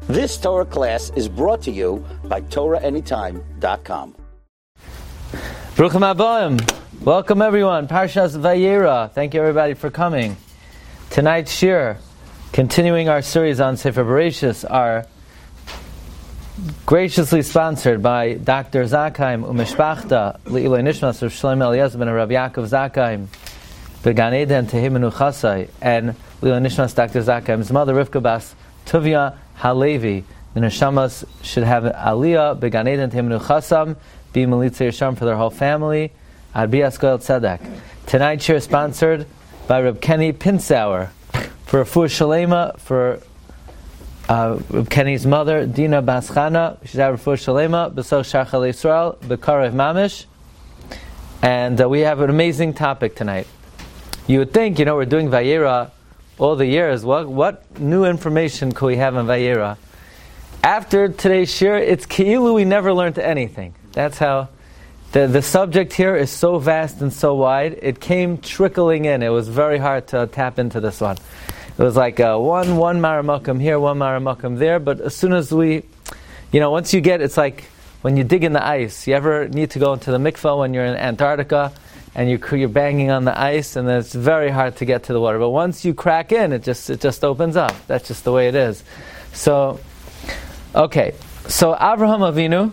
This Torah class is brought to you by TorahAnytime.com. Bruchim Habayim. Welcome everyone. Parshas Vayera. Thank you everybody for coming. Tonight's shir, continuing our series on Sefer Bereshis, are graciously sponsored by Dr. Zakheim Umishpachta Le'iloi Nishmas Rav Shlomo Eliezer ben Rav Yaakov Zakheim Began Eden Tehimenu Chasai, and Le'iloi Nishmas Dr. Zakheim's mother Rivka Bas Tuvia Halevi. The neshamas should have Aliyah Began Eden Tehimenu Chasam, be Melitza Yisham for their whole family. Ad Bias Goel Tzedek. Tonight's shir is sponsored by Reb Kenny Pinsauer for Refuah Shalema for Reb Kenny's mother, Dina Baschana. She's at Refuah Shalema, B'Soch Shachal Yisrael, B'Karev Mamish. And we have an amazing topic tonight. You would think, we're doing Vayera all the years. What new information could we have in Vayera? After today's shir, it's Ki'ilu we never learned anything. That's how the subject here is so vast and so wide. It came trickling in. It was very hard to tap into this one. It was like one Maramakam here, one Maramakam there. But as soon as we, once you get, it's like when you dig in the ice. You ever need to go into the mikvah when you're in Antarctica and you're banging on the ice, and it's very hard to get to the water. But once you crack in, it just opens up. That's just the way it is. So, okay. So Avraham Avinu,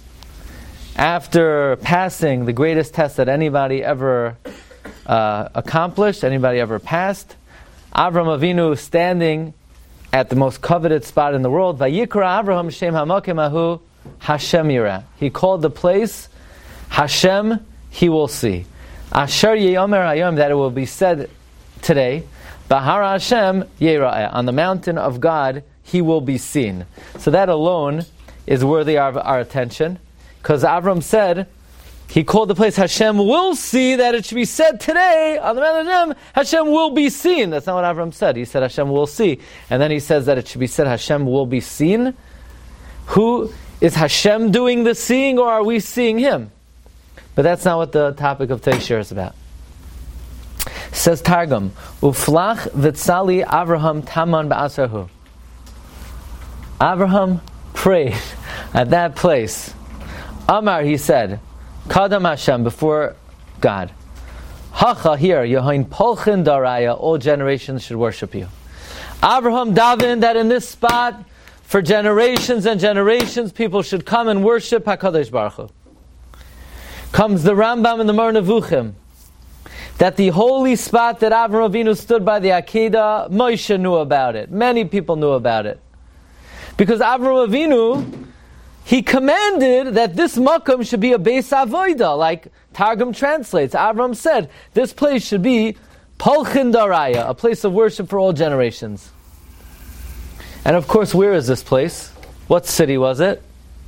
after passing the greatest test that anybody ever accomplished, anybody ever passed, Avraham Avinu standing at the most coveted spot in the world, Vayikra Avraham Shem HaMakom Ahu Hashem Yireh. He called the place Hashem, he will see. Asher Yeyomer Hayom, that it will be said today, Bahar Hashem Yireh, on the mountain of God, he will be seen. So that alone is worthy of our attention. Because Avram said, he called the place Hashem will see, that it should be said today, on the mountain of Hashem will be seen. That's not what Avram said. He said Hashem will see. And then he says that it should be said Hashem will be seen. Who is Hashem doing the seeing, or are we seeing him? But that's not what the topic of today's shir is about. Says Targum, Uflach v'tzali Avraham taman ba'asarhu. Avraham prayed at that place. Amar, he said, Kadam Hashem, before God. Hacha, here, Yehoin Polchin Daraya, all generations should worship you. Avraham davened that in this spot, for generations and generations, people should come and worship HaKadosh Baruch Hu. Comes the Rambam in the Moreh Nevuchim, that the holy spot that Avraham Avinu stood by the Akedah, Moshe knew about it. Many people knew about it. Because Avraham Avinu, he commanded that this makom should be a Beis Avodah, like Targum translates. Avram said, this place should be Polchin Daraya, a place of worship for all generations. And of course, where is this place? What city was it?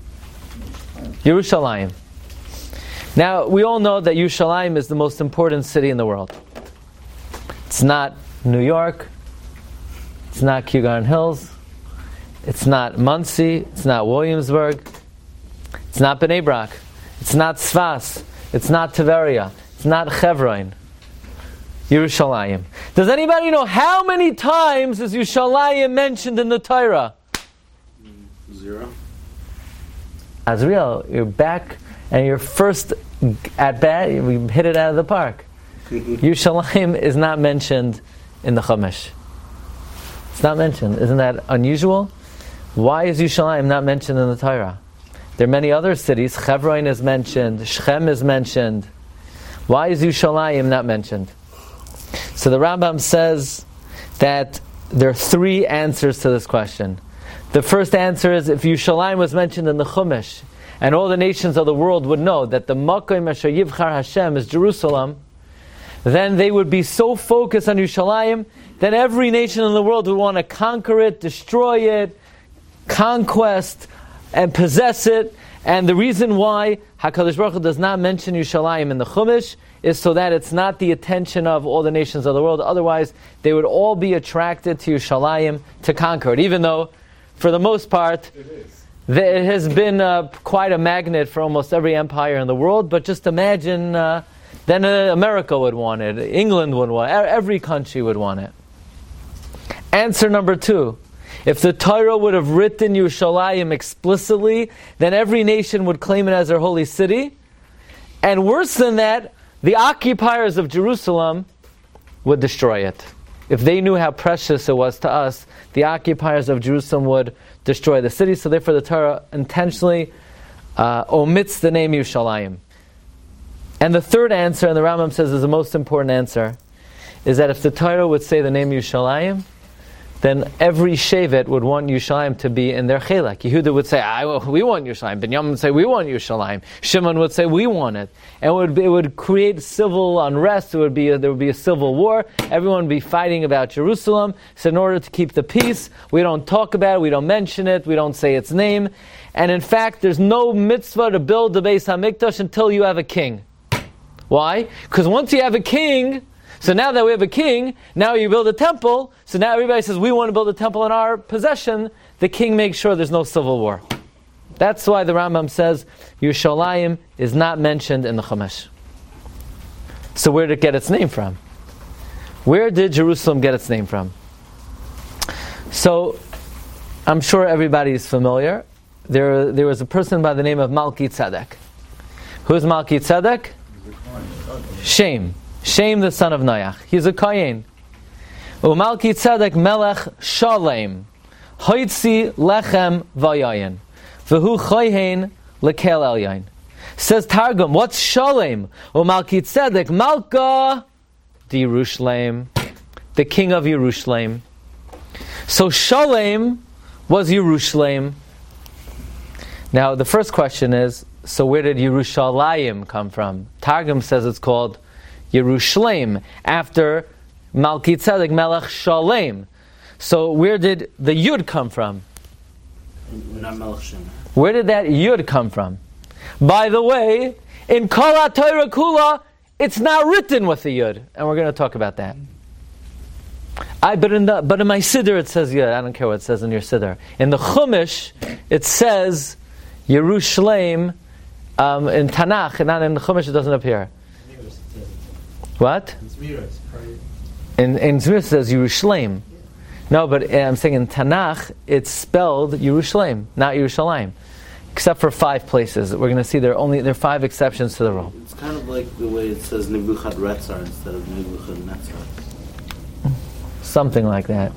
Yerushalayim. Now, we all know that Yerushalayim is the most important city in the world. It's not New York. It's not Kew Gardens Hills. It's not Monsey, it's not Williamsburg, it's not Bnei Brak, it's not Sfas, it's not Tiberia, it's not Chevron. Yerushalayim. Does anybody know how many times is Yerushalayim mentioned in the Torah? 0. Azriel, you're back and your first at bat, we hit it out of the park. Yerushalayim is not mentioned in the Chumash. It's not mentioned. Isn't that unusual? Why is Yerushalayim not mentioned in the Torah? There are many other cities. Chevron is mentioned. Shechem is mentioned. Why is Yerushalayim not mentioned? So the Rambam says that there are 3 answers to this question. The first answer is, if Yerushalayim was mentioned in the Chumash, and all the nations of the world would know that the Makom Asher Yivchar Hashem is Jerusalem, then they would be so focused on Yerushalayim that every nation in the world would want to conquer it, destroy it, conquest, and possess it. And the reason why HaKadosh Baruch Hu does not mention Yerushalayim in the Chumash is so that it's not the attention of all the nations of the world. Otherwise, they would all be attracted to Yerushalayim to conquer it, even though, for the most part, it has been quite a magnet for almost every empire in the world. But just imagine, then America would want it, England would want it, every country would want it. Answer number 2. If the Torah would have written Yerushalayim explicitly, then every nation would claim it as their holy city. And worse than that, the occupiers of Jerusalem would destroy it. If they knew how precious it was to us, the occupiers of Jerusalem would destroy the city. So therefore the Torah intentionally omits the name Yerushalayim. And the third answer, and the Rambam says is the most important answer, is that if the Torah would say the name Yerushalayim, then every Shevet would want Yerushalayim to be in their Chelek. Yehuda would say, we want Yerushalayim. Binyamin would say, we want Yerushalayim. Shimon would say, we want it. And it would create civil unrest. There would be a civil war. Everyone would be fighting about Jerusalem. So in order to keep the peace, we don't talk about it, we don't mention it, we don't say its name. And in fact, there's no mitzvah to build the Beis HaMikdash until you have a king. Why? Because once you have a king, so now that we have a king, now you build a temple, so now everybody says, we want to build a temple in our possession, the king makes sure there's no civil war. That's why the Rambam says Yerushalayim is not mentioned in the Chumash. So where did it get its name from? Where did Jerusalem get its name from? So, I'm sure everybody is familiar. There was a person by the name of Malki Tzedek. Who's Malki Tzedek? Shem, the son of Noach. He's a Kayin. Umalki Tzedek Melech Shalem, Hoitzi Lechem Vayayin, V'hu Chayhen Lekel Elyayin. Says Targum, what's Shalem? Umalki Tzedek Malka the Yerushalayim, the king of Yerushalayim. So Shalem was Yerushalayim. Now the first question is, so where did Yerushalayim come from? Targum says it's called Yerushalayim, after Malki Tzedek Melech Shalem. So where did the Yud come from? Not Melech Shem. Where did that Yud come from? By the way, in Kol HaTorah Kula, it's not written with the Yud, and we're going to talk about that. But in my Siddur it says Yud. I don't care what it says in your Siddur. In the Chumash it says Yerushalayim. In Tanakh, not in the Chumash, it doesn't appear. What? In Zmira it says Yerushalayim. No, but I'm saying in Tanakh, it's spelled Yerushalayim, not Yerushalayim. Except for 5 places. We're going to see there are 5 exceptions to the rule. It's kind of like the way it says Nebuchadrezzar instead of Nebuchadnezzar. Something like that.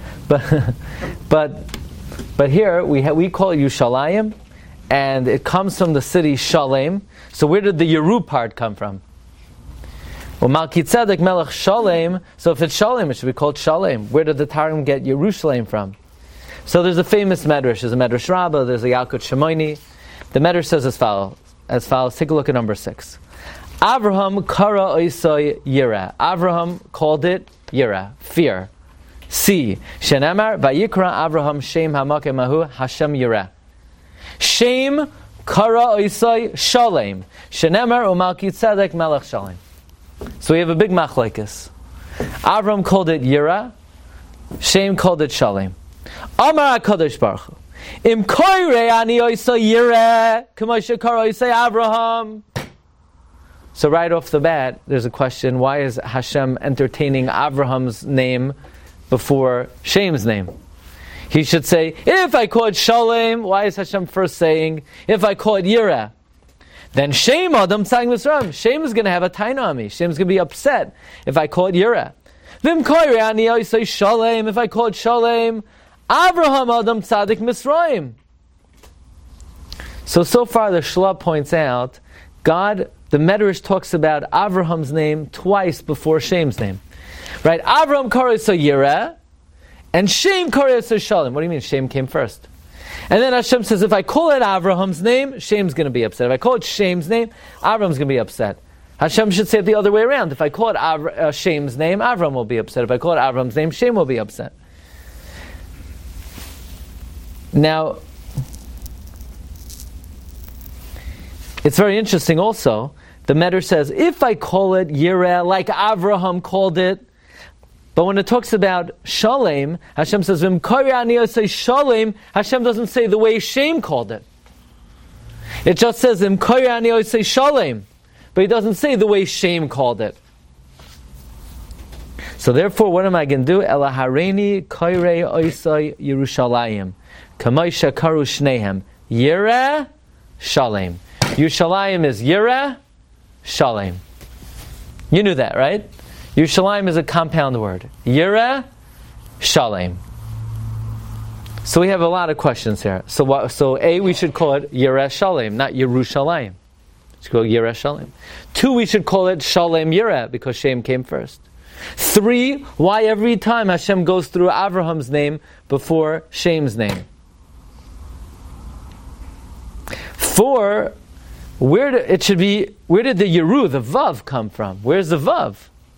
But here, we call it Yerushalayim, and it comes from the city Shalem. So where did the Yeru part come from? Well, Malki Tzedek Melech Shalem. So if it's Shalem, it should be called Shalem. Where did the Targum get Yerushalayim from? So there's a famous Medrash. There's a Medrash Rabbah. There's a Yalkut Shimoni. The Medrash says as follows. Take a look at number 6. Avraham kara oisai yira. Avraham called it yira, fear. C. Shenemar vayikra Avraham shem hamakem mahu Hashem yira. Shem kara oisai shalem. Shenemar umalki tzedek melech shalem. So we have a big machlekes. Avraham called it yira. Shem called it shalem. Amar HaKadosh Baruch Hu. Im koire ani oisai yira k'moshe kara oisai Avraham. So right off the bat, there's a question, why is Hashem entertaining Avraham's name before Shem's name? He should say, if I call it Shalem, why is Hashem first saying, if I call it Yireh? Then Shem Adam Tzang Misram. Shem is going to have a taina on me. Shem's going to be upset if I call it Yireh. Vim koire ani oisai Shalem, if I call it Shalem, Avraham Adam Tzadik Misraim. So far the Shla points out, the Medrash talks about Avraham's name twice before Shem's name. Right? Avraham Kares Yireh, and Shem Kares Shalem. What do you mean Shem came first? And then Hashem says, if I call it Avraham's name, Shem's going to be upset. If I call it Shem's name, Avraham's going to be upset. Hashem should say it the other way around. If I call it Shem's name, Avraham will be upset. If I call it Avraham's name, Shem will be upset. Now, it's very interesting also. The Medrash says, if I call it Yireh, like Avraham called it, but when it talks about Shalem, Hashem says, Vim kari ani osai Shalem, Hashem doesn't say the way Shem called it. It just says, Vim kari ani osai Shalem, but he doesn't say the way Shem called it. So therefore, what am I going to do? Ela hareini koirei oisai Yerushalayim. Kamaisha karu shnehem. Yireh Shalem. Yerushalayim is Yireh Shalem. You knew that, right? Yerushalayim is a compound word. Yireh Shalem. So we have a lot of questions here. So A, we should call it Yireh Shalem, not Yerushalayim. We should call it Yireh Shalem. 2, we should call it Shalem Yireh, because Shem came first. 3, why every time Hashem goes through Abraham's name before Shem's name? 4, where did the Yeru, the Vav, come from? Where's the Vav?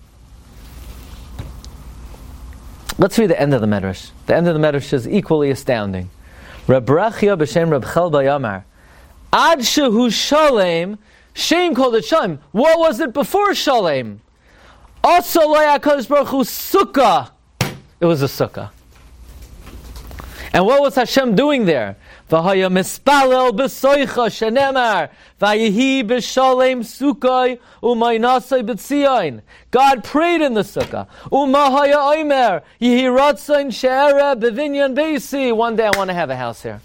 Let's read the end of the Medrash. The end of the Medrash is equally astounding. Reb Rachia b'shem Reb Chelba Yamar. Ad shehu Shalem, Shem called it Shalem. What was it before Shalem? Also lo HaKadosh Baruch Hu Sukkah. It was a Sukkah. And what was Hashem doing there? V'haya mispalel b'soicha shenemar v'yihi b'shalem sukkah u'maynasai b'tzion. God prayed in the sukkah. U'mahaya omer yihi ratzain she'era b'vinyan beisi. One day I want to have a house here.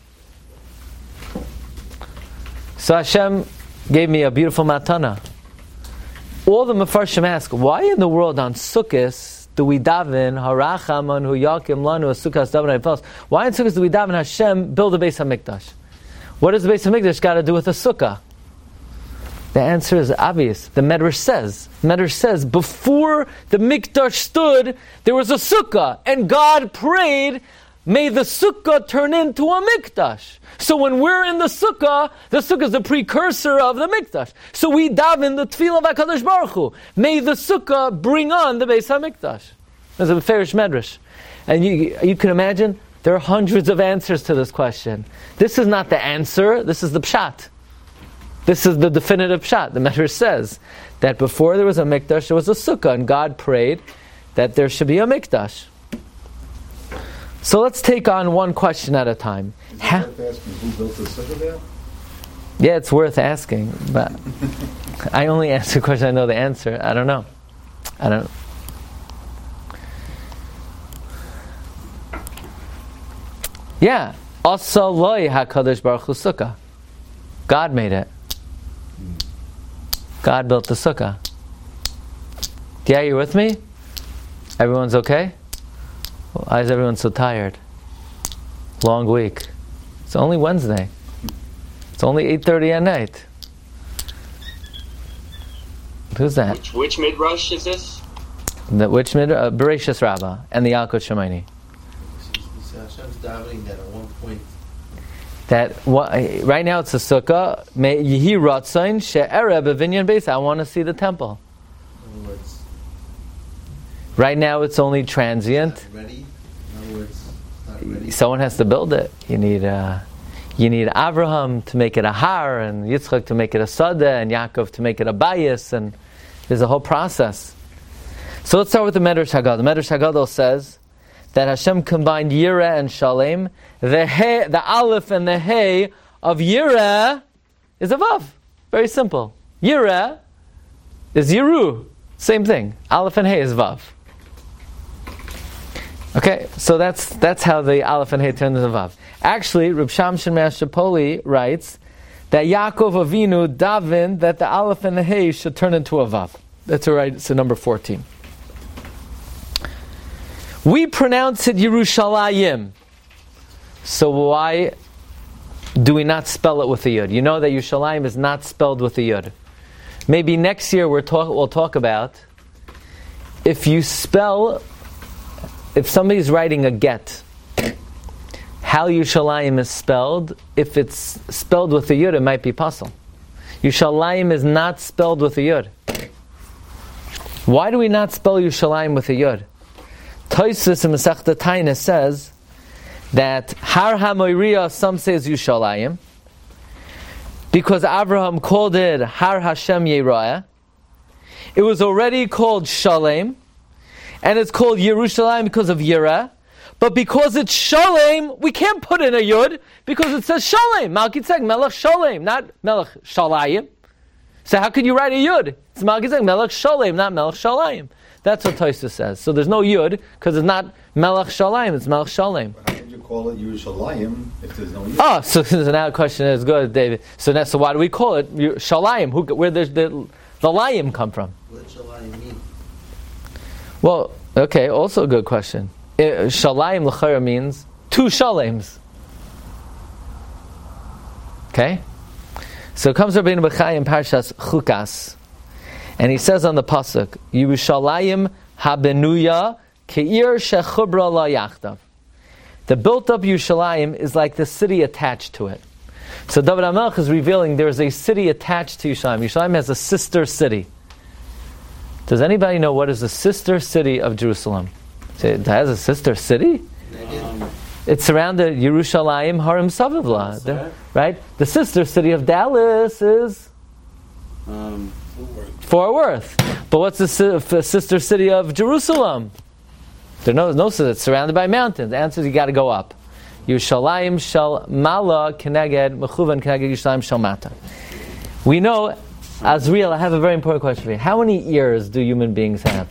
So Hashem gave me a beautiful matana. All the Mefarshim ask, why in the world on Sukkot do we daven Haracham Hu Yakim Lanu Sukkos Daven Hafels? Why in Sukkot do we daven Hashem build a Beis Hamikdash? What does the Beis Hamikdash got to do with a sukkah? The answer is obvious. The Medrash says before the Mikdash stood, there was a sukkah, and God prayed, may the sukkah turn into a Mikdash. So when we're in the sukkah is the precursor of the Mikdash. So we daven the Tefillah of HaKadosh Baruch Hu. May the sukkah bring on the Beis HaMikdash. There's a Farish Medrash. And you can imagine, there are hundreds of answers to this question. This is not the answer, this is the Pshat. This is the definitive Pshat. The Medrash says that before there was a Mikdash, there was a sukkah, and God prayed that there should be a Mikdash. So let's take on one question at a time. Is it worth asking who built the sukkah there? Yeah, it's worth asking, but I only answer questions I know the answer. I don't know. Yeah. Asa loy HaKadosh Baruch Hu sukkah. God made it. God built the sukkah. Yeah, you with me? Everyone's okay? Why is everyone so tired? Long week. It's only Wednesday. It's only 8:30 at night. Who's that? Which midrash is this? Which midrash? Bereshis Rabbah and the Yalkut Shimoni. Hashem's davening that at one point. Right now it's a sukkah. Yehi ratzain she'era b'vinyan beis. I want to see the temple. In other words, right now it's only transient. not ready. In other words, not ready. Someone has to build it. You need Avraham to make it a har, and Yitzchak to make it a sadeh, and Yaakov to make it a bayis, and there's a whole process. So let's start with the Medrash Haggadah. The Medrash Haggadah says that Hashem combined Yireh and Shalem. The Aleph and the Hey of Yireh is a Vav. Very simple. Yireh is Yeru. Same thing. Aleph and Hey is Vav. Okay, so that's how the Aleph and Hey turned into Vav. Actually, Reb Shamshin Shapoli writes that Yaakov Avinu davened that the Aleph and the Hey should turn into a Vav. That's right. It's number 14. We pronounce it Yerushalayim. So why do we not spell it with a Yud? You know that Yerushalayim is not spelled with a Yud. Maybe next year we'll talk about if somebody's writing a get, how Yerushalayim is spelled. If it's spelled with a Yud, it might be possible. Yerushalayim is not spelled with a Yud. Why do we not spell Yerushalayim with a Yud? Tosfos in Masechta Taina says that Har HaMoiriah, some say is Yerushalayim, because Abraham called it Har Hashem Yerah. It was already called Shalem, and it's called Yerushalayim because of Yireh. But because it's Shalem, we can't put in a Yud because it says Shalem. Malkitzeg Melech Shalem, not Melech Shalayim. So how could you write a Yud? It's Malkitzeg Melech Shalem, not Melech Shalayim. That's what Tosfos says. So there's no Yud, because it's not Melech Shalayim, it's Melech Shalem. How did you call it Yerushalayim if there's no Yud? Oh, so now the question is good, David. So why do we call it Shalayim? Where does the Layim come from? What Shalayim mean? Well, okay, also a good question. Shalayim l'chayra means two shalems. Okay? So comes Rabbeinu Bechai in Parshas Chukas, and he says on the pasuk, Yerushalayim habenuya ke'ir shechubra la yachdav. The built-up Yerushalayim is like the city attached to it. So David HaMelech is revealing there is a city attached to Yerushalayim. Yerushalayim has a sister city. Does anybody know what is the sister city of Jerusalem? It has a sister city? It's surrounded Yerushalayim Harim Savivla, right? The sister city of Dallas is Fort Worth. But what's the sister city of Jerusalem? There's no city. It's surrounded by mountains. The answer is you got to go up. Yerushalayim shel Mala keneged mechuvan keneged Yerushalayim shel Mata. We know, Azriel, I have a very important question for you. How many ears do human beings have?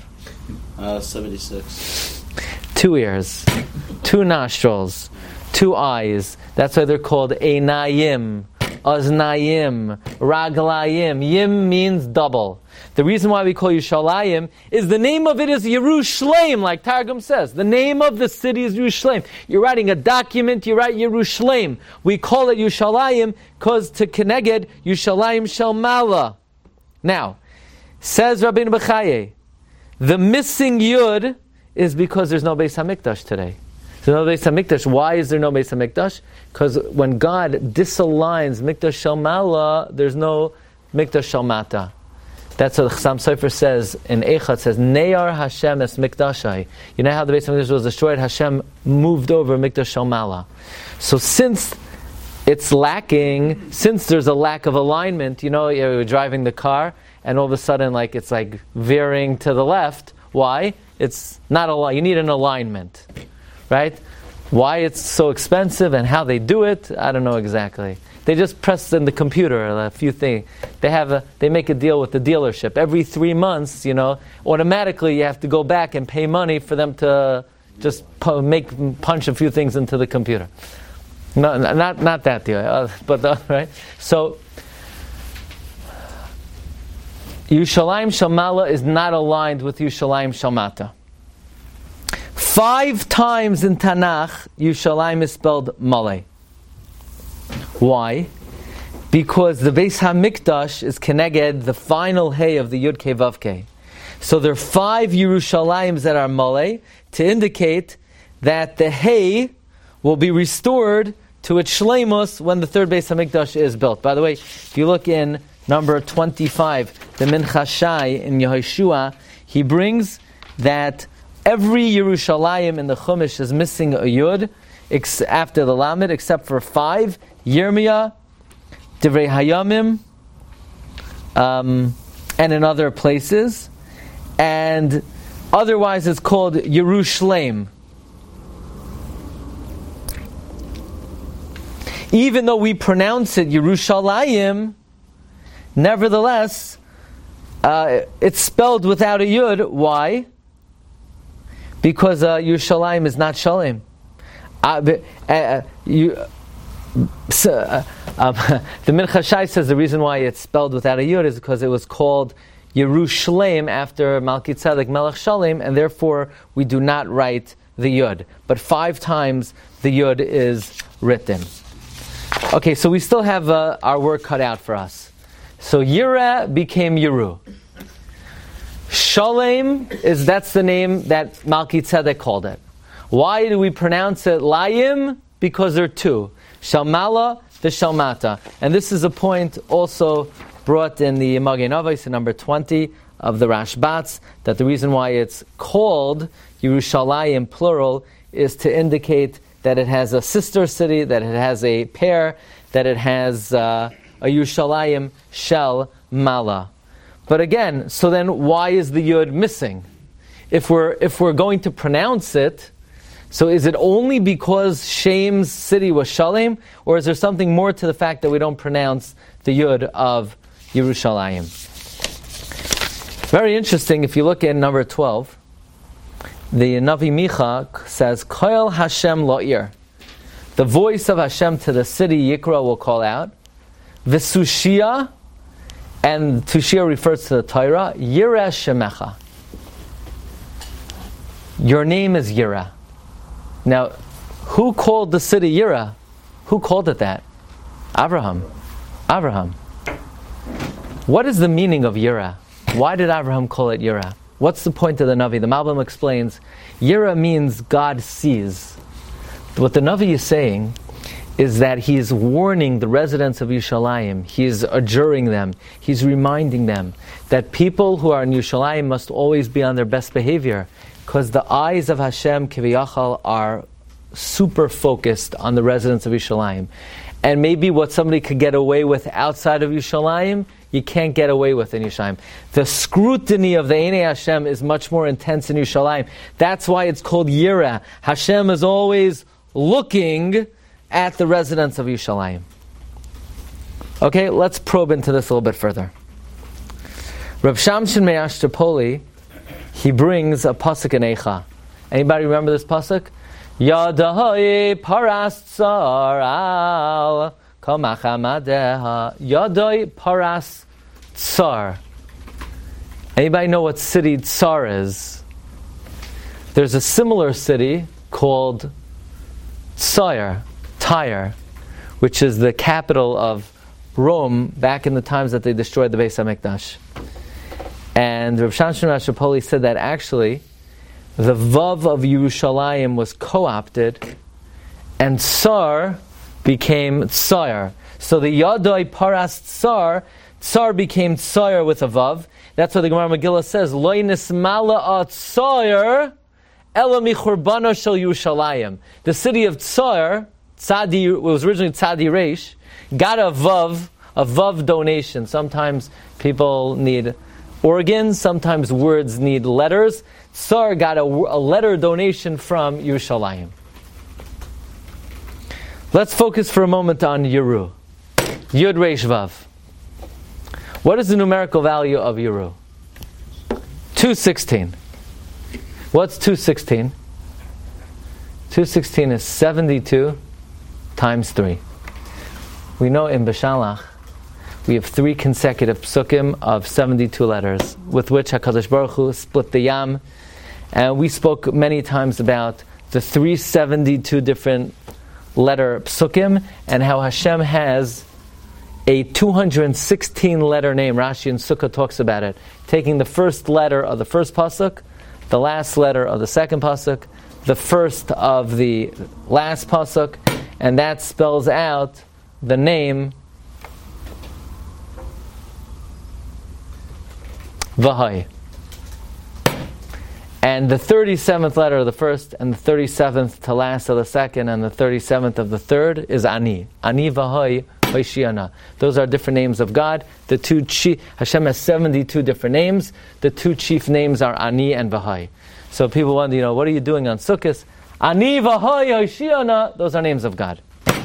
76. 2 ears, 2 nostrils, 2 eyes. That's why they're called Einayim, Aznayim, Raglayim. Yim means double. The reason why we call Yerushalayim is the name of it is Yerushalayim, like Targum says. The name of the city is Yerushalayim. You're writing a document, you write Yerushalayim. We call it Yerushalayim because to Keneged, Yerushalayim shel Mala. Now, says Rabbeinu Bechaye, the missing Yud is because there's no Beis HaMikdash today. There's no Beis HaMikdash. Why is there no Beis HaMikdash? Because when God disaligns Mikdash Shel Mala, there's no Mikdash Shel Mata. That's what Chassam Sofer says in Eicha. Says, Neyar Hashem es Mikdashai. You know how the Beis HaMikdash was destroyed? Hashem moved over Mikdash Shel Mala. So since it's lacking, since there's a lack of alignment, you're driving the car, and all of a sudden it's like veering to the left. Why? It's not you need an alignment, right? Why it's so expensive and how they do it, I don't know exactly. They just press in the computer a few things. They make a deal with the dealership. Every 3 months, automatically you have to go back and pay money for them to just punch a few things into the computer. No, not that deal, right? So Yerushalayim shel Mala is not aligned with Yerushalayim shel Mata. 5 times in Tanakh, Yerushalayim is spelled Malay. Why? Because the Beis HaMikdash is Keneged, the final Hey of the Yud Kei Vav Kei. So there are 5 Yerushalayim that are Malay to indicate that the Hey will be restored to its Shleimus when the third Beis HaMikdash is built. By the way, if you look in number 25, the Mincha Shai in Yehoshua, he brings that every Yerushalayim in the Chumash is missing a Yud after the Lamed, except for 5, Yirmiyah, Divrei Hayamim, and in other places. And otherwise it's called Yerushalayim. Even though we pronounce it Yerushalayim, nevertheless, it's spelled without a Yud. Why? Because Yerushalayim is not Shalem. The Mincha Shai says the reason why it's spelled without a Yud is because it was called Yerushalayim after Malki Tzedek Melech Shalem, and therefore we do not write the Yud. But 5 times the Yud is written. Okay, so we still have our work cut out for us. So Yireh became Yeru. Shalem that's the name that Malki Tzedek called it. Why do we pronounce it Layim? Because there are 2. Shalmala, the Shalmata. And this is a point also brought in the Magen Avos in number 20 of the Rashbats, that the reason why it's called Yerushalayim plural is to indicate that it has a sister city, that it has a pair, that it has a Yerushalayim shel Mala. But again, so then why is the Yud missing? If we're going to pronounce it, so is it only because Shem's city was Shalem, or is there something more to the fact that we don't pronounce the Yud of Yerushalayim? Very interesting, if you look at number 12, the Navi Micha says, Koil Hashem Lo'ir. The voice of Hashem to the city Yikra will call out. V'sushia, and Tushia refers to the Torah, Yireh Shemecha. Your name is Yireh. Now, who called the city Yireh? Who called it that? Abraham. What is the meaning of Yireh? Why did Abraham call it Yireh? What's the point of the Navi? The Malbim explains, Yireh means God sees. What the Navi is saying is that he is warning the residents of Yerushalayim. He is adjuring them. He's reminding them that people who are in Yerushalayim must always be on their best behavior, because the eyes of Hashem Kiviyachal are super focused on the residents of Yerushalayim. And maybe what somebody could get away with outside of Yerushalayim, you can't get away with in Yerushalayim. The scrutiny of the Einei Hashem is much more intense in Yerushalayim. That's why it's called Yireh. Hashem is always looking at the residents of Yerushalayim. Okay, let's probe into this a little bit further. Rav Shamshin Me'ashtapoli, he brings a pasuk in Eicha. Anybody remember this pasuk? Yadai paras tsar al kamachamadeha. Yadai paras tsar. Anybody know what city Tsar is? There's a similar city called Tyre, which is the capital of Rome back in the times that they destroyed the Beis HaMikdash. And Rav Shamshin Rashapoli said that actually the Vav of Yerushalayim was co-opted and Tsar became Tsar. So the Yadai Paras Tsar became Tsar with a Vav. That's what the Gemara Megillah says, Lo nismala Tsar Ela michurbano shel Yerushalayim. The city of Tsar, was originally Tzadi Reish, got a vav donation. Sometimes people need organs, sometimes words need letters. Tsar got a letter donation from Yerushalayim. Let's focus for a moment on Yeru. Yud Reish Vav. What is the numerical value of Yeru? 216. What's 216? 216 is 72 times 3. We know in Beshalach we have 3 consecutive psukim of 72 letters, with which HaKadosh Baruch Hu split the Yam. And we spoke many times about the 372 different letter psukim, and how Hashem has a 216 letter name. Rashi in Sukkah talks about it, taking the first letter of the first pasuk, the last letter of the second pasuk, the first of the last pasuk, and that spells out the name Vahai. And the 37th letter of the first, and the 37th to last of the second, and the 37th of the third is Ani. Ani Vahai Hoishiana. Those are different names of God. The two Hashem has 72 different names. The 2 chief names are Ani and Vahai. So people wonder, what are you doing on Sukkot? Ani Vahai Hoishiana. Those are names of God.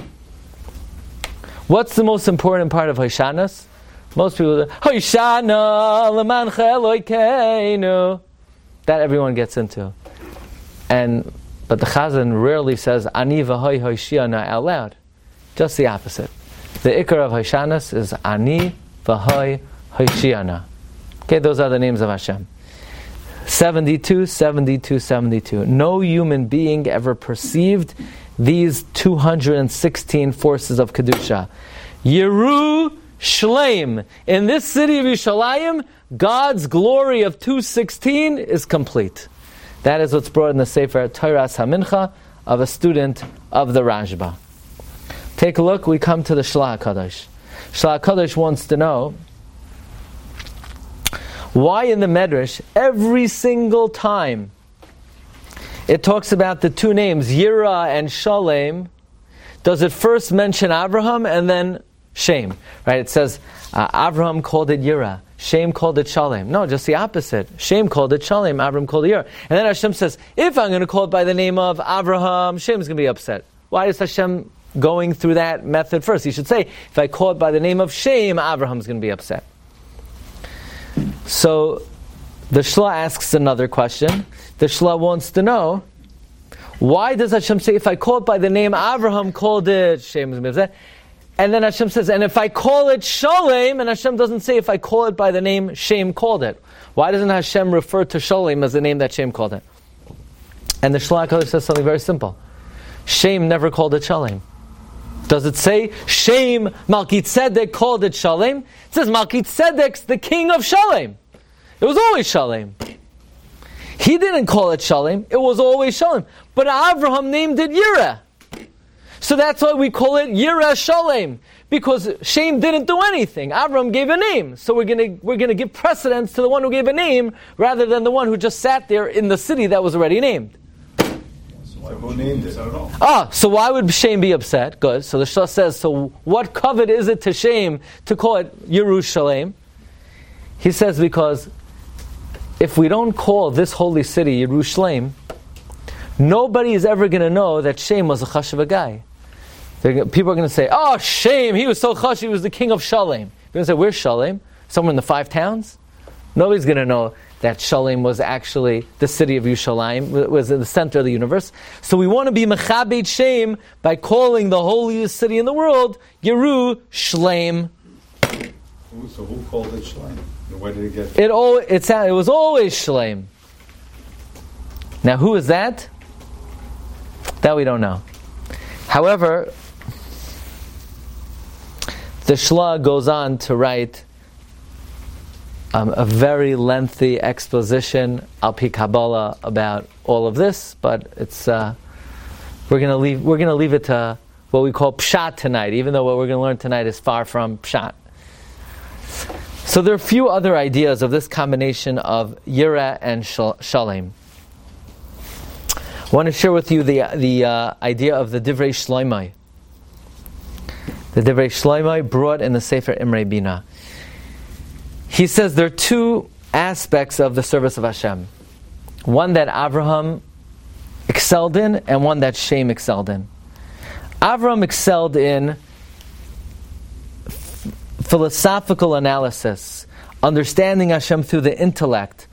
What's the most important part of Hoishanas? Most people say, Hoishana lemancha Elokeinu. That everyone gets into. But the Chazan rarely says Ani v'hoi hoishiana out loud. Just the opposite. The ikar of Hoishanas is Ani v'hoi hoishiana. Okay, those are the names of Hashem. 72, 72, 72. No human being ever perceived these 216 forces of Kedusha. Yeru Shleim. In this city of Yerushalayim, God's glory of 216 is complete. That is what's brought in the Sefer Toras HaMincha of a student of the Rashba. Take a look, we come to the Shlah HaKadosh. Shlah HaKadosh wants to know why in the Medrash, every single time it talks about the 2 names, Yira and Shalem, does it first mention Abraham and then Shem? Right? It says, Abraham called it Yira. Shem called it Shalem. No, just the opposite. Shem called it Shalem, Abraham called it Yira. And then Hashem says, if I'm going to call it by the name of Abraham, Shem's going to be upset. Why is Hashem going through that method first? He should say, if I call it by the name of Shem, Abraham's going to be upset. So, The Shla asks another question. The Shla wants to know, why does Hashem say, if I call it by the name Avraham, called it Shem? And then Hashem says, and if I call it Shalem, and Hashem doesn't say, if I call it by the name Shem called it. Why doesn't Hashem refer to Shalem as the name that Shem called it? And the Shla HaKadosh says something very simple. Shem never called it Shalem. Does it say Shem Malkitzedek called it Shalem? It says Malkitzedek's the king of Shalem. It was always Shalem. He didn't call it Shalem. It was always Shalem. But Avraham named it Yireh. So that's why we call it Yireh Shalem. Because Shem didn't do anything. Avraham gave a name. So we're gonna give precedence to the one who gave a name rather than the one who just sat there in the city that was already named. So who named it? So why would Shem be upset? Good. So the Shah says, so what covet is it to Shem to call it Yerushalayim? He says because if we don't call this holy city Yerushalayim, nobody is ever going to know that Shem was a chashuv guy. People are going to say, oh, Shem, he was so chashuv, he was the king of Shalem. You're going to say, where's Shalem? Somewhere in the 5 towns? Nobody's going to know that Shalem was actually the city of Yerushalayim, was in the center of the universe. So we want to be Mechabed Shem by calling the holiest city in the world Yerushalayim. So who called it Shalem? Where did it get it? It was always Shalem. Now who is that? That we don't know. However, the Shla goes on to write a very lengthy exposition al pi Kabbalah about all of this, but it's we're going to leave it to what we call pshat tonight, even though what we're going to learn tonight is far from pshat. So there are a few other ideas of this combination of Yireh and Shalem. I want to share with you the idea of the Divrei Shloimeh. The Divrei Shloimeh brought in the Sefer Imrei Bina. He says there are 2 aspects of the service of Hashem. One that Avraham excelled in, and one that Shem excelled in. Avraham excelled in philosophical analysis, understanding Hashem through the intellect.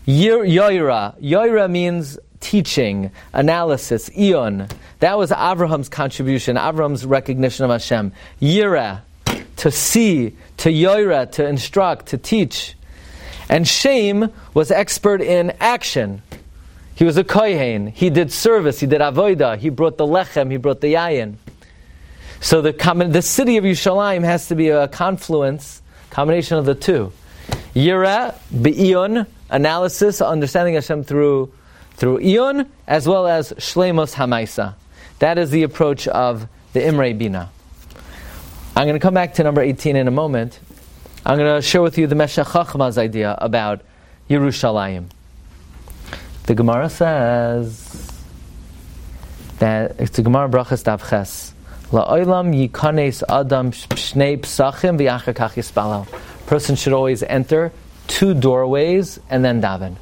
Yoira means teaching, analysis, Eon. That was Avraham's contribution, Avraham's recognition of Hashem. Yireh, to see, to yoira, to instruct, to teach. And Shem was expert in action. He was a kohen. He did service. He did avodah. He brought the lechem. He brought the yayin. So the city of Yerushalayim has to be a combination of the 2. Yireh, be'ion, analysis, understanding Hashem through Eon, as well as Shleimus Hamaisa. That is the approach of the Imrei Bina. I'm going to come back to number 18 in a moment. I'm going to share with you the Meshech Chachma's idea about Yerushalayim. The Gemara says that it's the Gemara Brachas Daf Ches. La'olam yikanes adam shnei psachim v'yachar kach yispalel. Person should always enter 2 doorways and then daven.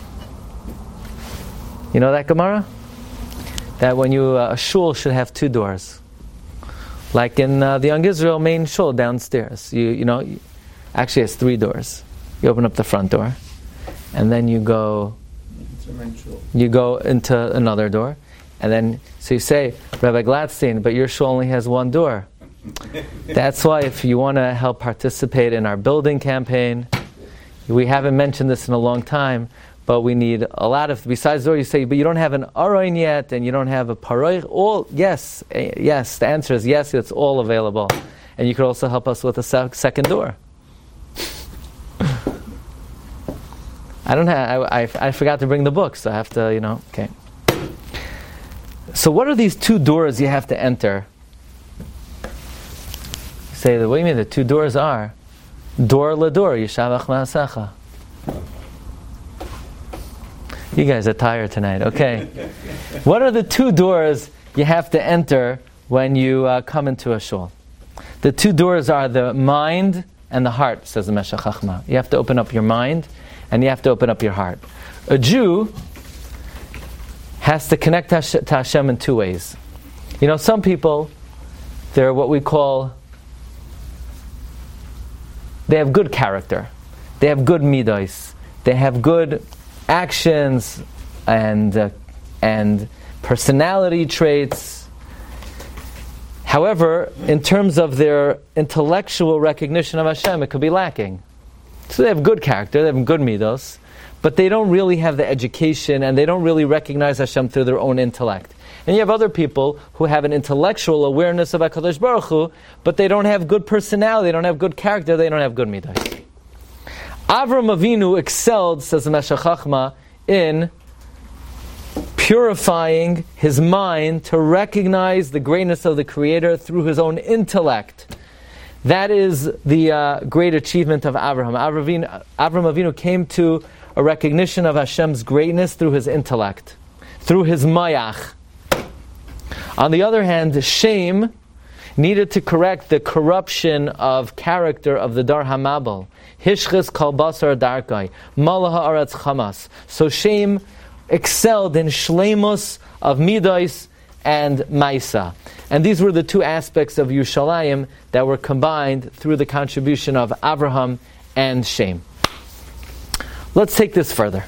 You know that Gemara? That when a shul should have 2 doors. Like in the Young Israel main shul downstairs. Actually it's 3 doors. You open up the front door, and then you go into another door, and then so you say, Rabbi Gladstein, but your shul only has 1 door. That's why if you want to help participate in our building campaign, we haven't mentioned this in a long time, but we need a lot of, besides door, you say, but you don't have an aron yet, and you don't have a paroich. Yes, the answer is yes, it's all available. And you could also help us with a second door. I forgot to bring the book, so I have to, okay. So what are these 2 doors you have to enter? You say, what do you mean the 2 doors are? Door lador, yishavach ma'asecha. You guys are tired tonight, okay. What are the 2 doors you have to enter when you come into a shul? The 2 doors are the mind and the heart, says the Meshech Chachma. You have to open up your mind and you have to open up your heart. A Jew has to connect to Hashem in 2 ways. Some people, they're what we call, they have good character. They have good midos. They have good actions and personality traits. However, in terms of their intellectual recognition of Hashem, it could be lacking. So they have good character, they have good midos, but they don't really have the education and they don't really recognize Hashem through their own intellect. And you have other people who have an intellectual awareness of HaKadosh Baruch Hu, but they don't have good personality, they don't have good character, they don't have good midos. Avram Avinu excelled, says the Meshech Chochmah, in purifying his mind to recognize the greatness of the Creator through his own intellect. That is the great achievement of Avraham. Avram Avinu came to a recognition of Hashem's greatness through his intellect, through his mayach. On the other hand, Shem needed to correct the corruption of character of the Dar HaMabel. Hishchis kol basar darkai, malah haaretz chamas. So Shem excelled in shleimus of midos and maisa. And these were the two aspects of Yerushalayim that were combined through the contribution of Avraham and Shem. Let's take this further.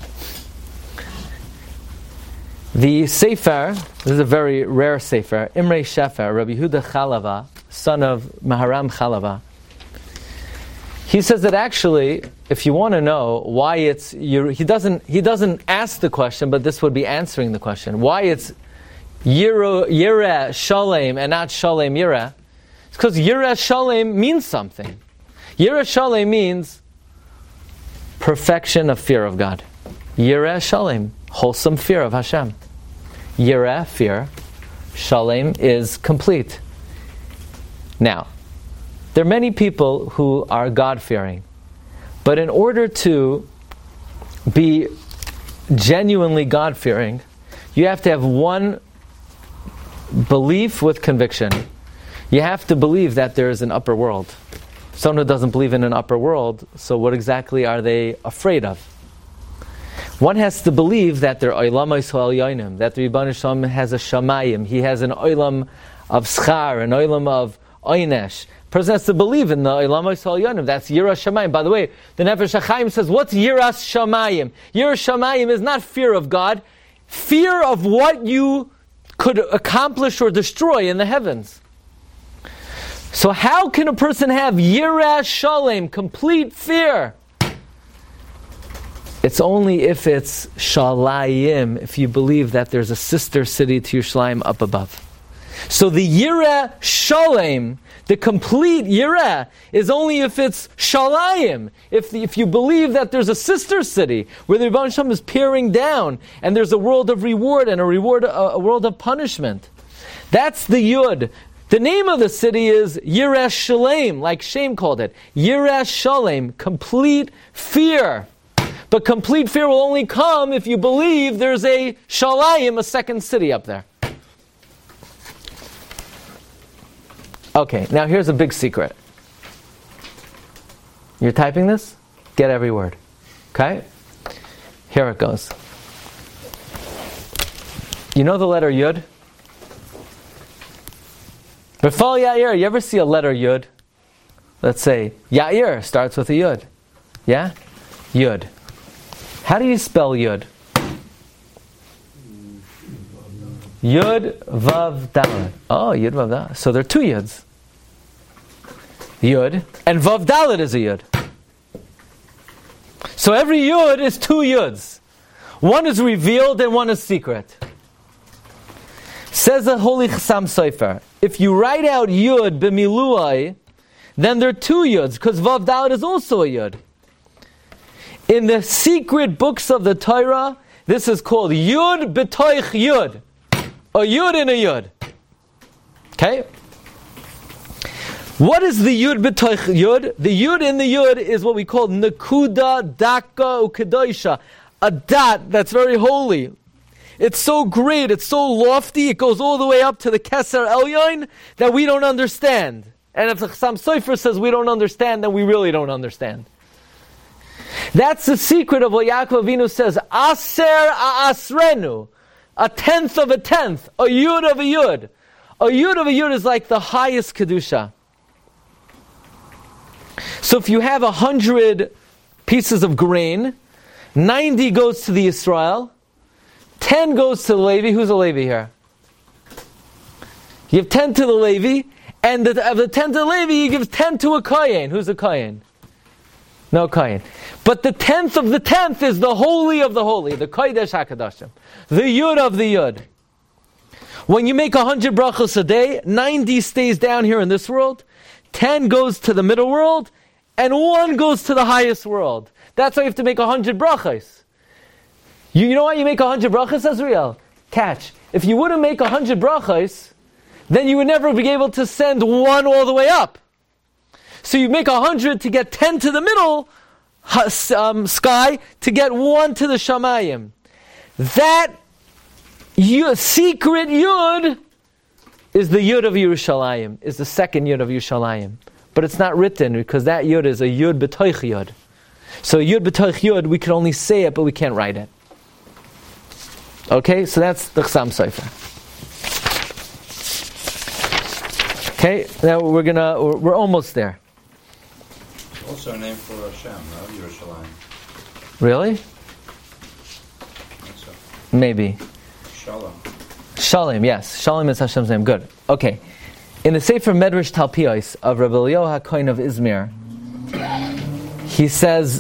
The Sefer, this is a very rare Sefer, Imrei Shefer, Rabbi Yehuda Chalava, son of Maharam Chalava. He says that actually, if you want to know why it's, he doesn't ask the question, but this would be answering the question. Why it's Yireh Shalem and not Shalem Yireh? It's because Yireh Shalem means something. Yireh Shalem means perfection of fear of God. Yireh Shalem, wholesome fear of Hashem. Yireh, fear. Shalem is complete. Now, there are many people who are God-fearing, but in order to be genuinely God-fearing, you have to have one belief with conviction. You have to believe that there is an upper world. Someone who doesn't believe in an upper world, so what exactly are they afraid of? One has to believe that there are Olam Yisrael Yonim, that the Rebbeinu Shalom has a Shamayim, he has an Olam of Schar, an Olam of Oynesh. Person has to believe in the Olam Yisrael Yonim. That's Yiras Shamayim. By the way, the Nefesh HaChaim says, what's Yiras Shamayim? Yiras Shamayim is not fear of God, fear of what you could accomplish or destroy in the heavens. So how can a person have Yiras Shalem, complete fear? It's only if it's Shalayim, if you believe that there's a sister city to Yerushalayim up above. So the Yireh Shalem, the complete Yireh, is only if it's Shalayim. If you believe that there's a sister city where the Rebbeinu Shalom is peering down and there's a world of reward and a world of punishment. That's the Yud. The name of the city is Yireh Shalem, like Shem called it. Yireh Shalem, complete fear. But complete fear will only come if you believe there's a Shalayim, a second city up there. Okay, now here's a big secret. You're typing this? Get every word. Okay? Here it goes. You know the letter Yud? Befal Yair, you ever see a letter Yud? Let's say, Yair starts with a Yud. Yeah? Yud. How do you spell Yud? Yud Vav Dalet. Oh, Yud Vav Dalet. So there are two Yuds. Yud. And Vav Dalet is a Yud. So every Yud is two Yuds. One is revealed and one is secret. Says the Holy Chassam Sofer, if you write out Yud b'miluai, then there are two Yuds, because Vav Dalet is also a Yud. In the secret books of the Torah, this is called Yud b'toich Yud. A Yud in a Yud. Okay? What is the Yud b'toich Yud? The Yud in the Yud is what we call Nekuda Daka Ukedoisha. A dot that's very holy. It's so great, it's so lofty, it goes all the way up to the Keser Elyon that we don't understand. And if the Chassam Sofer says we don't understand, then we really don't understand. That's the secret of what Yaakov Avinu says, Aser Asrenu, a tenth of a tenth, a Yud of a Yud. A Yud of a Yud is like the highest Kedusha. So if you have 100 pieces of grain, 90 goes to the Yisrael, 10 goes to the Levi. Who's a Levi here? You give 10 to the Levi, and of the 10 to the Levi, you give 10 to a Kohen. Who's a Kohen? No Kohen. But the 10th of the 10th is the Holy of the Holy, the Kodesh HaKadoshim, the Yud of the Yud. When you make 100 brachos a day, 90 stays down here in this world, 10 goes to the middle world, and 1 goes to the highest world. That's why you have to make 100 brachos. You know why you make 100 brachos, Azriel? Catch. If you wouldn't make 100 brachos, then you would never be able to send 1 all the way up. So you make 100 to get 10 to the middle sky, to get 1 to the Shamayim. That secret Yud is the Yud of Yerushalayim, is the second Yud of Yerushalayim. But it's not written because that Yud is a Yud b'toich Yud. So Yud b'toich Yud, we can only say it, but we can't write it. Okay, so that's the Chassam Sofer. Okay, now we're almost there. Also a name for Hashem, no? Yerushalayim. Really? So. Maybe. Shalom. Shalom, yes. Shalom is Hashem's name. Good. Okay. In the Sefer Medrash Talpios of Rabbi Eliyahu HaKohen of Izmir, he says,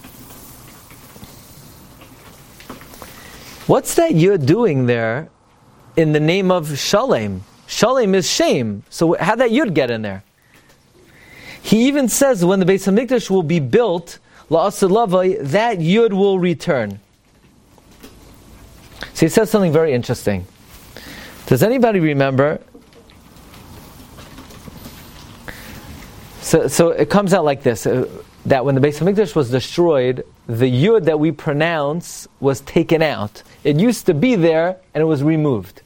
what's that you're doing there in the name of Shalom? Shalom is shame. So how'd that Yud get in there? He even says when the Beis HaMikdash will be built, La'asad Lavai, that Yud will return. So he says something very interesting. Does anybody remember? So it comes out like this, that when the Beis HaMikdash was destroyed, the Yud that we pronounce was taken out. It used to be there and it was removed.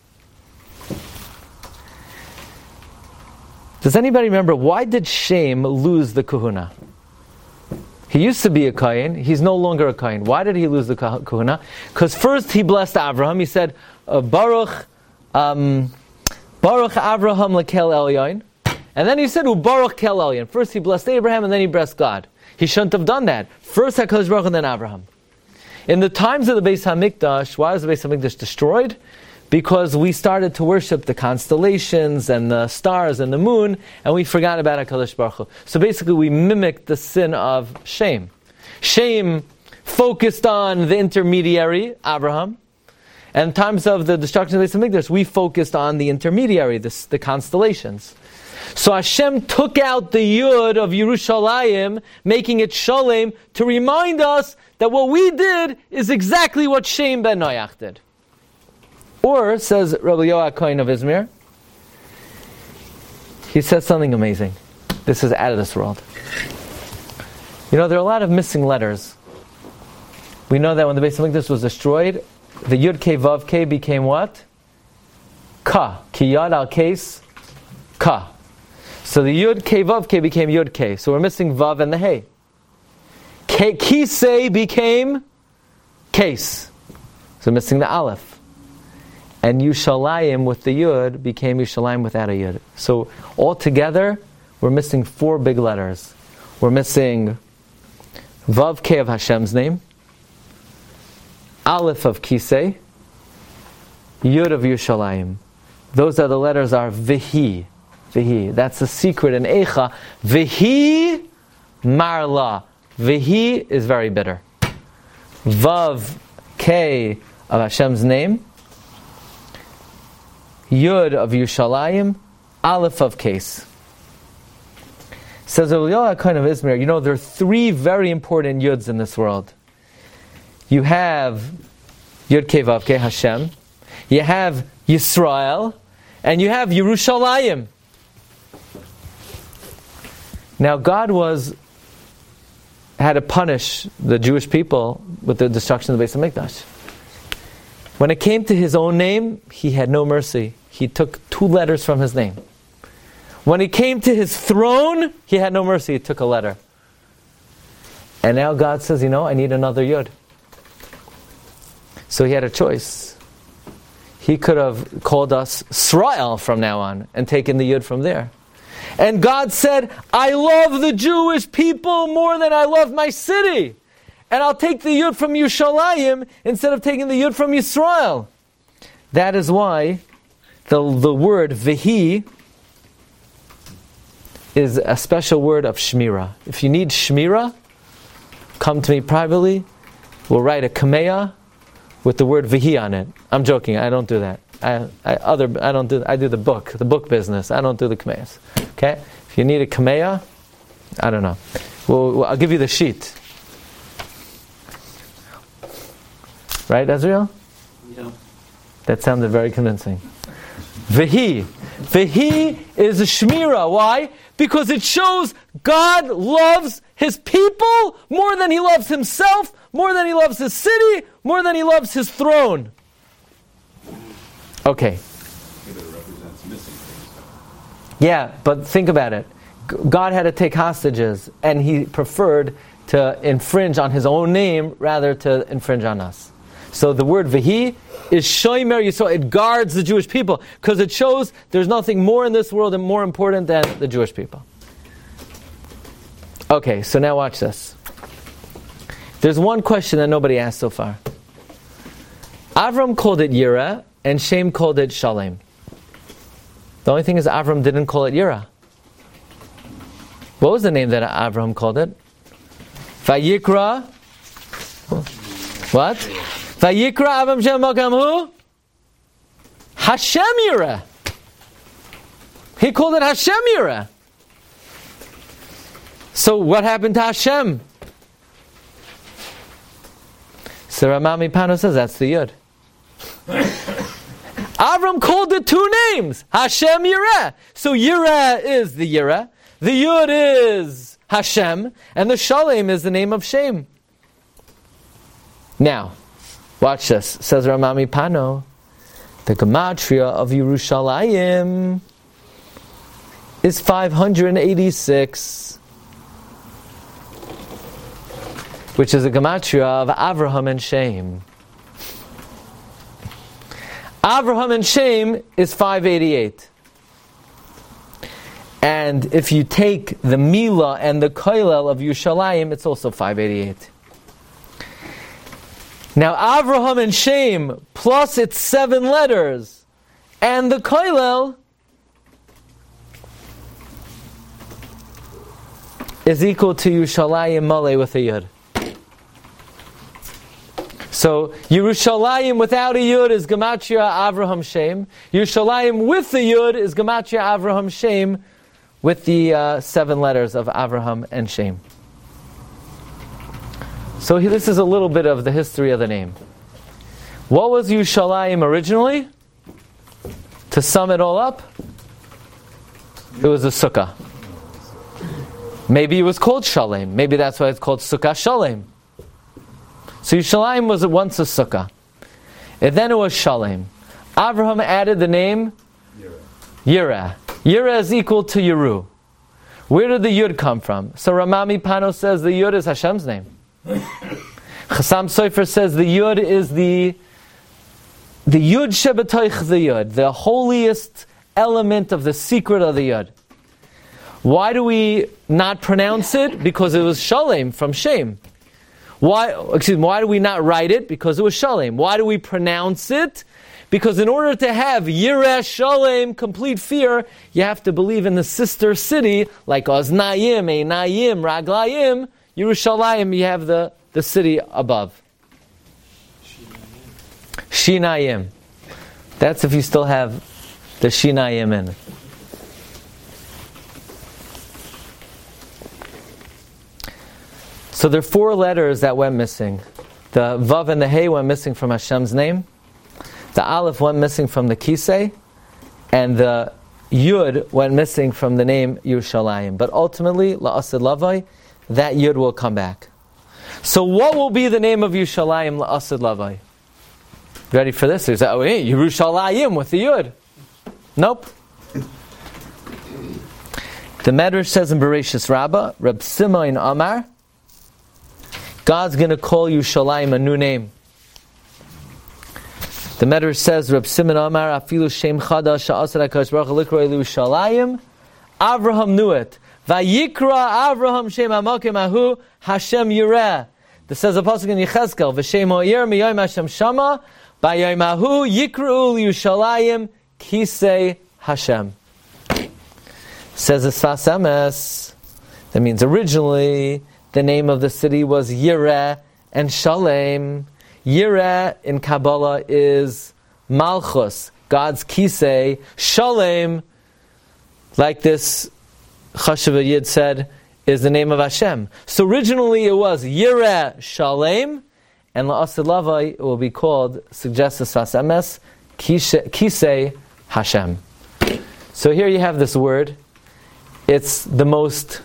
Does anybody remember, why did Shem lose the kahuna? He used to be a Kohen, he's no longer a Kohen. Why did he lose the kahuna? Because first he blessed Abraham, he said, Baruch Abraham lekel elyon. And then he said, Baruch kel elyon. First he blessed Abraham and then he blessed God. He shouldn't have done that. First HaKadosh Baruch and then Abraham. In the times of the Beis HaMikdash, why was the Beis HaMikdash destroyed? Because we started to worship the constellations and the stars and the moon, and we forgot about HaKadosh Baruch Hu. So basically we mimicked the sin of Shem. Shem focused on the intermediary, Abraham, and in times of the destruction of the Beis HaMikdash, we focused on the intermediary, the constellations. So Hashem took out the Yud of Yerushalayim, making it Shalem, to remind us that what we did is exactly what Shem ben Noach did. Or, says Rabbi Eliyahu HaKohen of Izmir, he says something amazing. This is out of this world. You know, there are a lot of missing letters. We know that when the Beis HaMikdash was destroyed, the Yud Kei Vav Kei became what? Ka. Ki Yad al Keis Ka. So the Yud Kei Vav Kei became Yud Kei. So we're missing Vav and the Hey. Kisei became Case. So we're missing the Aleph. And Yushalayim with the Yud became Yushalayim without a Yud. So altogether, we're missing 4 big letters. We're missing Vav Kei of Hashem's name, Aleph of Kisei, Yud of Yushalayim. Those are the letters are Vihi. Vihi. That's the secret in Eicha. Vihi Marla. Vihi is very bitter. Vav Kei of Hashem's name, Yud of Yushalayim, Aleph of Case. Says Eliyahu HaKohen of Izmir, you know, there are 3 very important Yuds in this world. You have Yud Kei Vav Kei, Hashem. You have Yisrael. And you have Yerushalayim. Now God had to punish the Jewish people with the destruction of the Beis HaMikdash. When it came to His own name, He had no mercy. He took 2 letters from His name. When it came to His throne, He had no mercy. He took a letter. And now God says, you know, I need another Yud. So He had a choice. He could have called us Srael from now on and taken the Yud from there. And God said, I love the Jewish people more than I love my city. and I'll take the Yud from Yerushalayim instead of taking the Yud from Yisrael. That is why the word Vihi is a special word of Shmira. If you need Shmira, come to me privately. We'll write a Kameya with the word Vihi on it. I'm joking, I don't do that. I do the book business. I don't do the Kameyas. Okay? If you need a Kameya, I don't know. Well, I'll give you the sheet. Right, Ezreal? Yeah. That sounded very convincing. Vihi. Vihi is a Shmira. Why? Because it shows God loves His people more than He loves Himself, more than He loves His city, more than He loves His throne. Okay. It represents missing things. Yeah, but think about it. God had to take hostages, and He preferred to infringe on His own name rather to infringe on us. So the word Vihi is Shomer Yisrael. It guards the Jewish people because it shows there's nothing more in this world and more important than the Jewish people. Okay, so now watch this. There's one question that nobody asked so far. Avram called it Yireh, and Shem called it Shalem. The only thing is Avram didn't call it Yireh. What was the name that Avram called it? Vayikra. What? Vayikra Avram Shem Makam Hu? Hashem Yireh. He called it Hashem Yireh. So what happened to Hashem? So Ramami Pano says that's the Yud. Avram called it two names, Hashem Yireh. So Yireh is the Yireh, the Yud is Hashem, and the Shalem is the name of Shem. Now, watch this. Says Ramami Pano, the gematria of Yerushalayim is 586, which is a gematria of Avraham and Shem. Avraham and Shem is 588. And if you take the Mila and the Koilel of Yerushalayim, it's also 588. Now Avraham and Shem plus its 7 letters and the Koilel is equal to Yerushalayim Malay with a Yud. So Yerushalayim without a Yud is Gematria Avraham Shem. Yerushalayim with the Yud is Gematria Avraham Shem with the 7 letters of Avraham and Shem. So this is a little bit of the history of the name. What was Yerushalayim originally? To sum it all up, it was a sukkah. Maybe it was called Shalem. Maybe that's why it's called Sukkah Shalem. So Yerushalayim was once a sukkah. And then it was Shalem. Avraham added the name Yireh. Yireh is equal to Yeru. Where did the Yud come from? So Ramami Pano says the Yud is Hashem's name. Chassam Sofer says the Yud is the Yud Shebetoich the Yud, the holiest element of the secret of the Yud. Why do we not pronounce it? Because it was Shalem from Shem. Why do we not write it? Because it was Shalem. Why do we pronounce it? Because in order to have Yireh Shalem, complete fear, you have to believe in the sister city, like Oznayim, Einayim, Raglayim, Yerushalayim, you have the city above. Shinayim. That's if you still have the Shinayim in. So there are 4 letters that went missing. The Vav and the Hey went missing from Hashem's name. The Aleph went missing from the Kisei. And the Yud went missing from the name Yerushalayim. But ultimately, La'asid Lavai, that Yud will come back. So what will be the name of Yerushalayim La'asid Lavai? Ready for this? There's Yerushalayim with the Yud. Nope. The Medrash says in Bereshis Rabbah, Reb Simon Amar, God's going to call Yerushalayim a new name. The Medrash says, Reb Simon Amar, Afilu Shem Chadash Sha'asar HaKadosh Baruch Hu Likro Yerushalayim, Avraham knew it. Vayikra Avraham Shem Hamakim Ahu Hashem Yireh. This says a pasuk in Yechezkel, V'shem ha'ir miyom Hashem shama, b'yom hahu yikru Yerushalayim kisei Hashem. Says a Sfas Emes, that means originally the name of the city was Yireh and Shalem. Yireh in Kabbalah is Malchus, God's kisei. Shalem, like this Chashuv Yid said, is the name of Hashem. So originally it was Yireh Shalem, and La'aseh Lavai it will be called, suggests Sfas Emes, Kisei Hashem. So here you have this word. It's the most...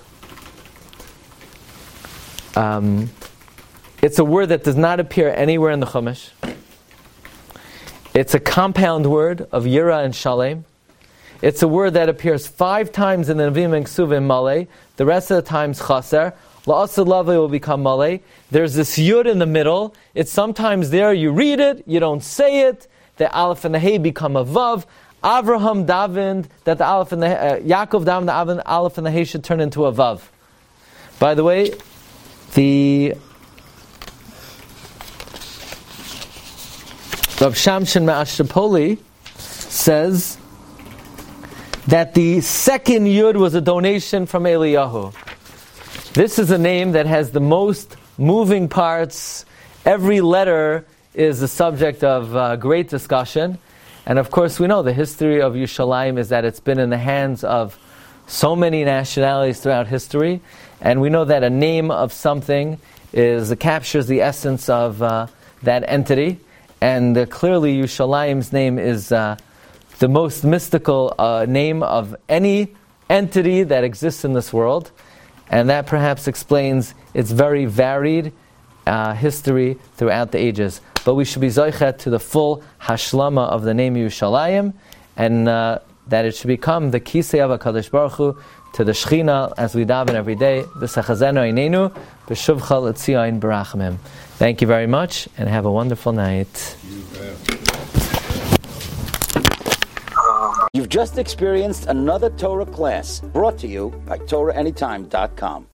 it's a word that does not appear anywhere in the Chumash. It's a compound word of Yireh and Shalem. It's a word that appears 5 times in the Nevi'im and Ksuvim Malay. The rest of the times Chaser. La'aseh Lavai will become Malay. There's this Yud in the middle. It's sometimes there, you read it, you don't say it. The Aleph and the Hey become a Vav. Avraham davened that the Aleph and the Yaakov davened the Aleph and the Hey should turn into a Vav. By the way, the Rav Shamshin Ma'ashapoli says that the second Yud was a donation from Eliyahu. This is a name that has the most moving parts. Every letter is the subject of great discussion. And of course we know the history of Yerushalayim is that it's been in the hands of so many nationalities throughout history. And we know that a name of something captures the essence of that entity. And clearly Yerushalayim's name is the most mystical name of any entity that exists in this world, and that perhaps explains its very varied history throughout the ages. But we should be zoichet to the full hashlama of the name Yerushalayim, and that it should become the kisei of HaKadosh Baruch Hu to the Shechina as we daven every day. B'sechazenu einenu, b'shuvcha l'tzion b'rachamim. Thank you very much, and have a wonderful night. You've just experienced another Torah class brought to you by TorahAnytime.com.